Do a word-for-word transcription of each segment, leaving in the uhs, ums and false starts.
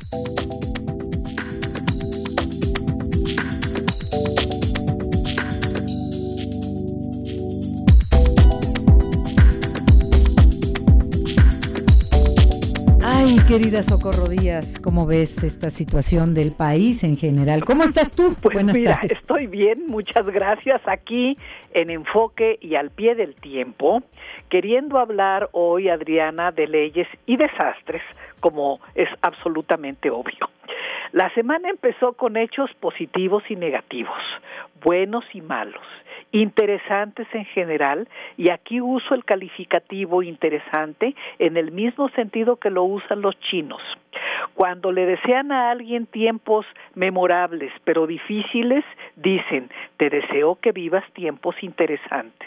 Ay, querida Socorro Díaz, ¿cómo ves esta situación del país en general? ¿Cómo estás tú? Pues Buenas mira, tardes. Estoy bien, muchas gracias, aquí en Enfoque y al pie del tiempo, queriendo hablar hoy, Adriana, de leyes y desastres, como es absolutamente obvio. La semana empezó con hechos positivos y negativos, buenos y malos, interesantes en general, y aquí uso el calificativo interesante en el mismo sentido que lo usan los chinos. Cuando le desean a alguien tiempos memorables pero difíciles, dicen, te deseo que vivas tiempos interesantes.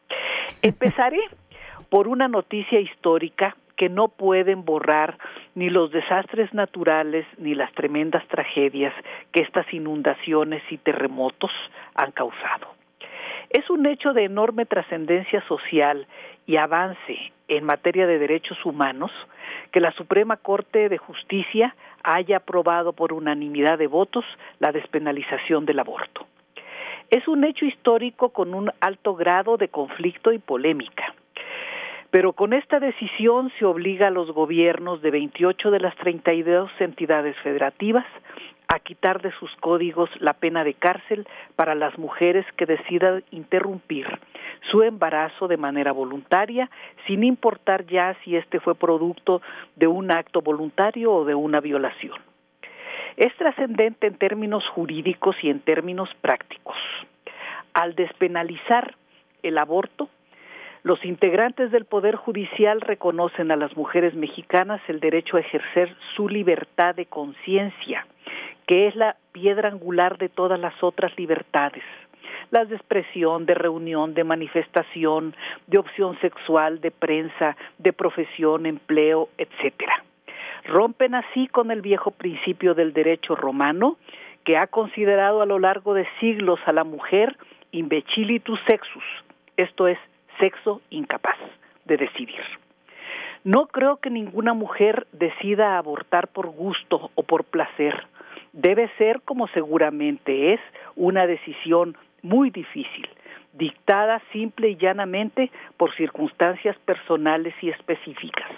Empezaré por una noticia histórica que no pueden borrar ni los desastres naturales ni las tremendas tragedias que estas inundaciones y terremotos han causado. Es un hecho de enorme trascendencia social y avance en materia de derechos humanos que la Suprema Corte de Justicia haya aprobado por unanimidad de votos la despenalización del aborto. Es un hecho histórico con un alto grado de conflicto y polémica. Pero con esta decisión se obliga a los gobiernos de veintiocho de las treinta y dos entidades federativas a quitar de sus códigos la pena de cárcel para las mujeres que decidan interrumpir su embarazo de manera voluntaria, sin importar ya si este fue producto de un acto voluntario o de una violación. Es trascendente en términos jurídicos y en términos prácticos. Al despenalizar el aborto, los integrantes del Poder Judicial reconocen a las mujeres mexicanas el derecho a ejercer su libertad de conciencia, que es la piedra angular de todas las otras libertades, las de expresión, de reunión, de manifestación, de opción sexual, de prensa, de profesión, empleo, etcétera. Rompen así con el viejo principio del derecho romano, que ha considerado a lo largo de siglos a la mujer imbecilitus sexus, esto es, sexo incapaz de decidir. No creo que ninguna mujer decida abortar por gusto o por placer. Debe ser, como seguramente es, una decisión muy difícil, dictada simple y llanamente por circunstancias personales y específicas.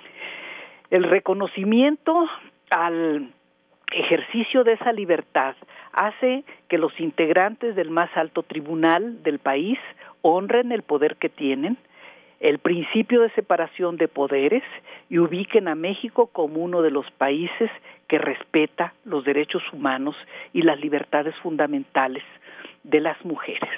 El reconocimiento al ejercicio de esa libertad hace que los integrantes del más alto tribunal del país honren el poder que tienen, el principio de separación de poderes, y ubiquen a México como uno de los países que respeta los derechos humanos y las libertades fundamentales de las mujeres.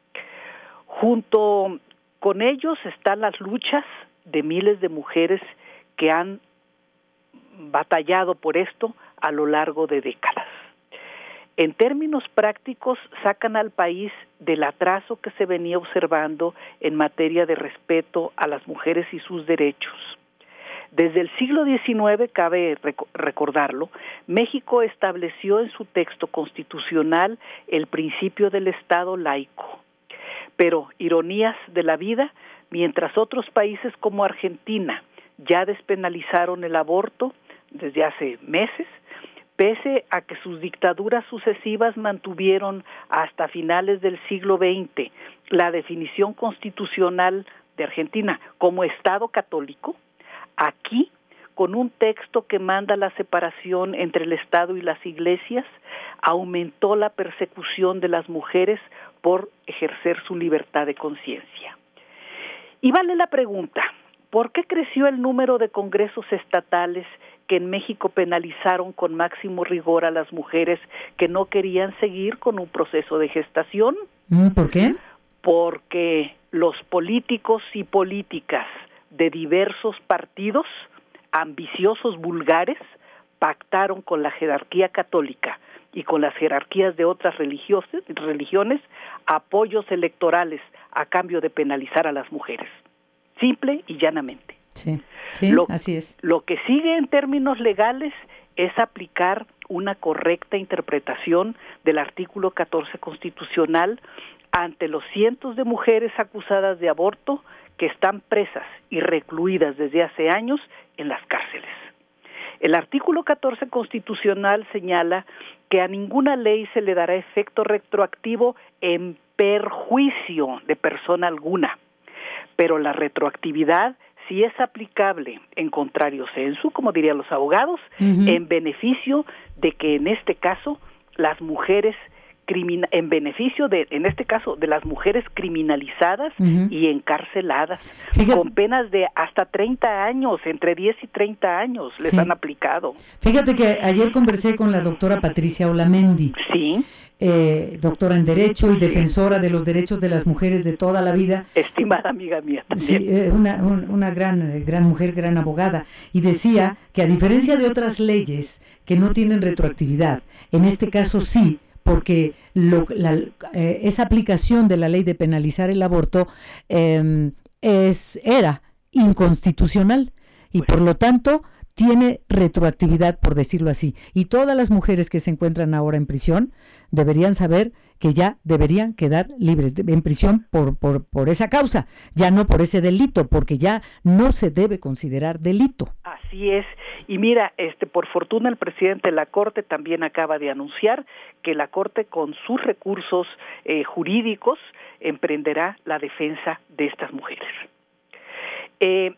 Junto con ellos están las luchas de miles de mujeres que han batallado por esto a lo largo de décadas. En términos prácticos, sacan al país del atraso que se venía observando en materia de respeto a las mujeres y sus derechos. Desde el siglo diecinueve, cabe rec- recordarlo, México estableció en su texto constitucional el principio del Estado laico. Pero, ironías de la vida, mientras otros países como Argentina ya despenalizaron el aborto desde hace meses, pese a que sus dictaduras sucesivas mantuvieron hasta finales del siglo veinte la definición constitucional de Argentina como Estado católico, aquí, con un texto que manda la separación entre el Estado y las iglesias, aumentó la persecución de las mujeres por ejercer su libertad de conciencia. Y vale la pregunta, ¿por qué creció el número de congresos estatales que en México penalizaron con máximo rigor a las mujeres que no querían seguir con un proceso de gestación? ¿Por qué? Porque los políticos y políticas de diversos partidos, ambiciosos, vulgares, pactaron con la jerarquía católica y con las jerarquías de otras religiosas, religiones apoyos electorales a cambio de penalizar a las mujeres. Simple y llanamente. Sí, sí, lo, así es. Lo que sigue en términos legales es aplicar una correcta interpretación del artículo catorce constitucional ante los cientos de mujeres acusadas de aborto que están presas y recluidas desde hace años en las cárceles. El artículo catorce constitucional señala que a ninguna ley se le dará efecto retroactivo en perjuicio de persona alguna, pero la retroactividad sí es aplicable en contrario sensu, como dirían los abogados, uh-huh. en beneficio de que en este caso las mujeres Crimin- en beneficio de, en este caso, de las mujeres criminalizadas uh-huh. y encarceladas, Fíjate. con penas de hasta treinta años, entre diez y treinta años les sí. han aplicado. Fíjate que ayer conversé con la doctora Patricia Olamendi, sí. eh, doctora en Derecho y defensora sí. de los derechos de las mujeres de toda la vida. Estimada amiga mía también. Sí, eh, una, un, una gran, gran mujer, gran abogada, y decía que a diferencia de otras leyes que no tienen retroactividad, en este caso sí, porque lo, la, eh, esa aplicación de la ley de penalizar el aborto eh, es era inconstitucional y por lo tanto tiene retroactividad, por decirlo así. Y todas las mujeres que se encuentran ahora en prisión deberían saber que ya deberían quedar libres de, en prisión por, por, por esa causa, ya no por ese delito, porque ya no se debe considerar delito. Así es. Y mira, este, por fortuna el presidente de la Corte también acaba de anunciar que la Corte con sus recursos eh, jurídicos emprenderá la defensa de estas mujeres. Eh,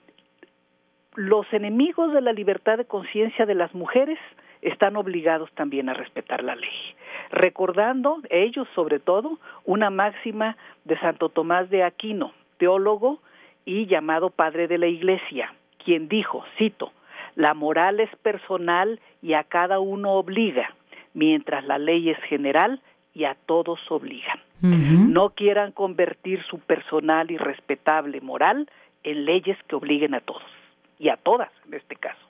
los enemigos de la libertad de conciencia de las mujeres están obligados también a respetar la ley, recordando ellos sobre todo una máxima de Santo Tomás de Aquino, teólogo y llamado padre de la Iglesia, quien dijo, cito, la moral es personal y a cada uno obliga, mientras la ley es general y a todos obligan. Uh-huh. No quieran convertir su personal y respetable moral en leyes que obliguen a todos, y a todas en este caso.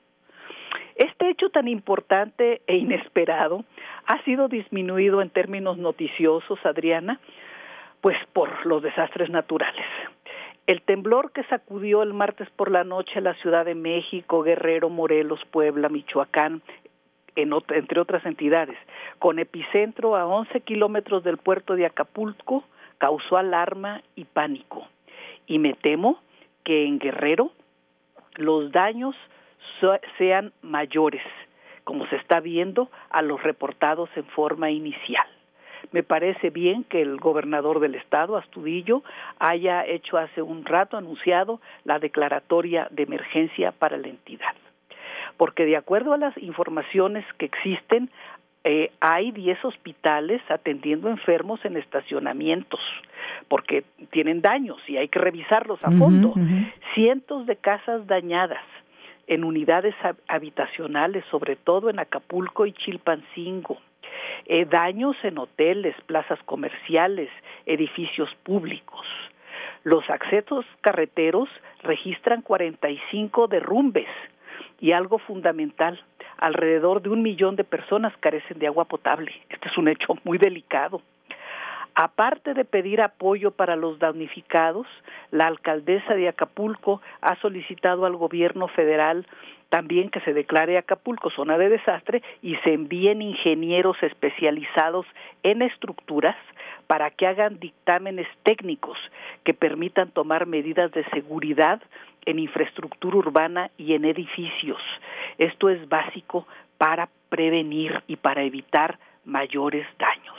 Este hecho tan importante e inesperado ha sido disminuido en términos noticiosos, Adriana, pues por los desastres naturales. El temblor que sacudió el martes por la noche a la Ciudad de México, Guerrero, Morelos, Puebla, Michoacán, en ot- entre otras entidades, con epicentro a once kilómetros del puerto de Acapulco, causó alarma y pánico. Y me temo que en Guerrero los daños so- sean mayores, como se está viendo a los reportados en forma inicial. Me parece bien que el gobernador del estado, Astudillo, haya hecho hace un rato anunciado la declaratoria de emergencia para la entidad. Porque de acuerdo a las informaciones que existen, eh, hay diez hospitales atendiendo enfermos en estacionamientos, porque tienen daños y hay que revisarlos a fondo. Uh-huh, uh-huh. Cientos de casas dañadas en unidades habitacionales, sobre todo en Acapulco y Chilpancingo. Eh, daños en hoteles, plazas comerciales, edificios públicos. Los accesos carreteros registran cuarenta y cinco derrumbes y algo fundamental, alrededor de un millón de personas carecen de agua potable. Este es un hecho muy delicado. Aparte de pedir apoyo para los damnificados, la alcaldesa de Acapulco ha solicitado al gobierno federal también que se declare Acapulco zona de desastre y se envíen ingenieros especializados en estructuras para que hagan dictámenes técnicos que permitan tomar medidas de seguridad en infraestructura urbana y en edificios. Esto es básico para prevenir y para evitar mayores daños.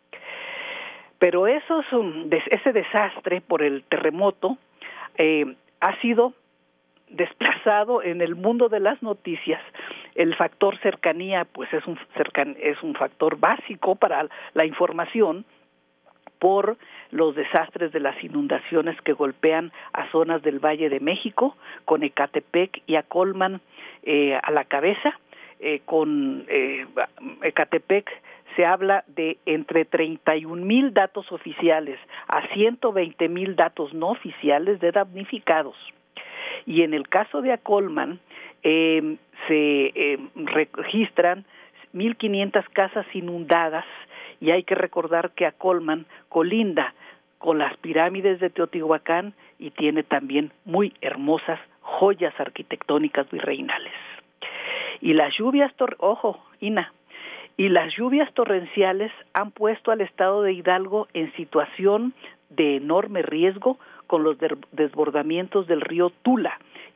Pero eso es un, ese desastre por el terremoto eh, ha sido desplazado en el mundo de las noticias. El factor cercanía, pues es un cercan, es un factor básico para la información por los desastres de las inundaciones que golpean a zonas del Valle de México, con Ecatepec y Acolman eh, a la cabeza. Eh, con eh, Ecatepec se habla de entre treinta y un mil datos oficiales a ciento veinte mil datos no oficiales de damnificados. Y en el caso de Acolman eh, se eh, registran mil quinientas casas inundadas, y hay que recordar que Acolman colinda con las pirámides de Teotihuacán y tiene también muy hermosas joyas arquitectónicas virreinales. Y las lluvias, tor- ojo, Ina, y las lluvias torrenciales han puesto al estado de Hidalgo en situación de enorme riesgo con los desbordamientos del río Tula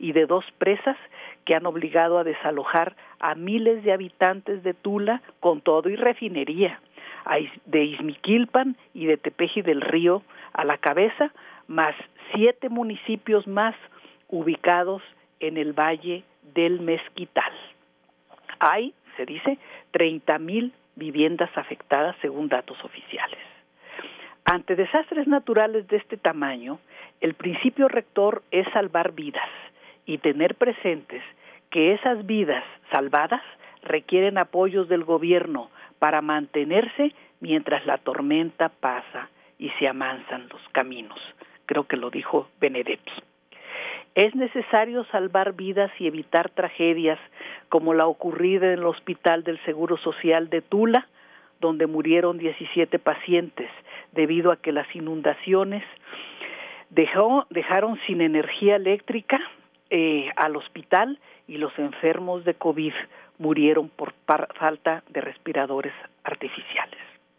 y de dos presas que han obligado a desalojar a miles de habitantes de Tula con todo y refinería, de Izmiquilpan y de Tepeji del Río a la cabeza, más siete municipios más ubicados en el Valle del Mezquital. Hay, se dice, treinta mil viviendas afectadas según datos oficiales. Ante desastres naturales de este tamaño, el principio rector es salvar vidas y tener presentes que esas vidas salvadas requieren apoyos del gobierno para mantenerse mientras la tormenta pasa y se amansan los caminos. Creo que lo dijo Benedetti. Es necesario salvar vidas y evitar tragedias como la ocurrida en el Hospital del Seguro Social de Tula, donde murieron diecisiete pacientes debido a que las inundaciones dejó, dejaron sin energía eléctrica eh, al hospital y los enfermos de COVID murieron por par, falta de respiradores artificiales.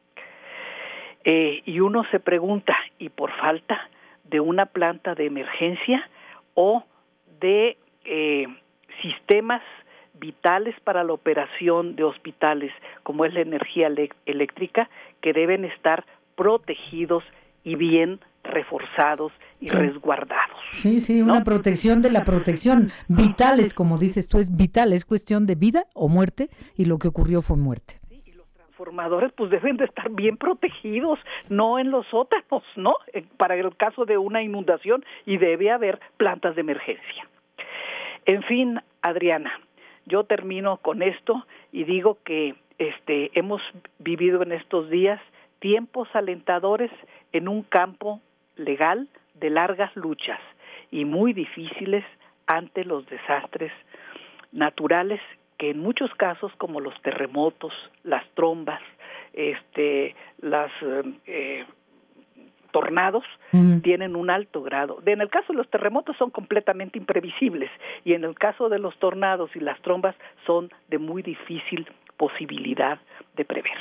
Eh, y uno se pregunta, ¿y por falta de una planta de emergencia o de eh, sistemas vitales para la operación de hospitales, como es la energía le- eléctrica, que deben estar protegidos y bien reforzados y sí. resguardados? Sí, sí, una ¿no? protección de la protección. Vitales, como dices tú, es vital, es cuestión de vida o muerte, y lo que ocurrió fue muerte. Sí, y los transformadores pues deben de estar bien protegidos, no en los sótanos, ¿no? Para el caso de una inundación, y debe haber plantas de emergencia. En fin, Adriana, yo termino con esto y digo que este hemos vivido en estos días tiempos alentadores en un campo legal de largas luchas y muy difíciles ante los desastres naturales que en muchos casos, como los terremotos, las trombas, este, las eh, tornados, uh-huh. tienen un alto grado. En el caso de los terremotos son completamente imprevisibles, y en el caso de los tornados y las trombas son de muy difícil posibilidad de prever.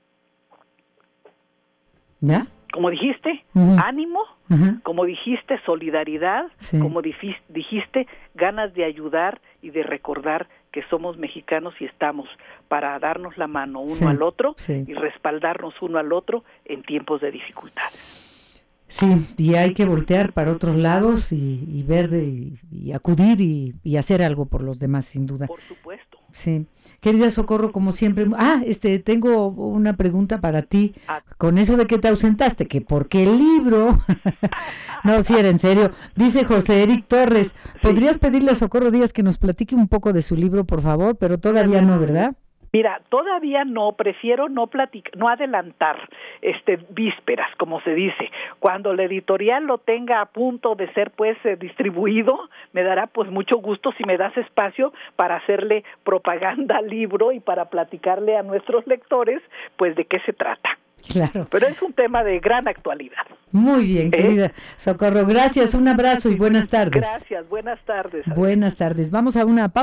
¿Ya? Como dijiste, uh-huh. ánimo, uh-huh. como dijiste, solidaridad, sí. como dijiste, ganas de ayudar y de recordar que somos mexicanos y estamos para darnos la mano uno sí. al otro sí. y respaldarnos uno al otro en tiempos de dificultades. Sí, y hay que voltear para otros lados y, y ver de, y, y acudir y, y hacer algo por los demás, sin duda. Por supuesto. Sí. Querida Socorro, como siempre, ah, este, tengo una pregunta para ti, ah. con eso de que te ausentaste, que porque el libro, no, si era en serio, dice José Eric Torres, ¿podrías sí. pedirle a Socorro Díaz que nos platique un poco de su libro, por favor? Pero todavía no, ¿verdad? Mira, todavía no, prefiero no platicar, no adelantar este vísperas, como se dice. Cuando la editorial lo tenga a punto de ser pues eh, distribuido, me dará pues mucho gusto si me das espacio para hacerle propaganda al libro y para platicarle a nuestros lectores pues de qué se trata. Claro. Pero es un tema de gran actualidad. Muy bien, ¿Eh? querida Socorro, gracias, un abrazo y buenas tardes. Gracias, buenas tardes. Buenas tardes. Vamos a una pausa.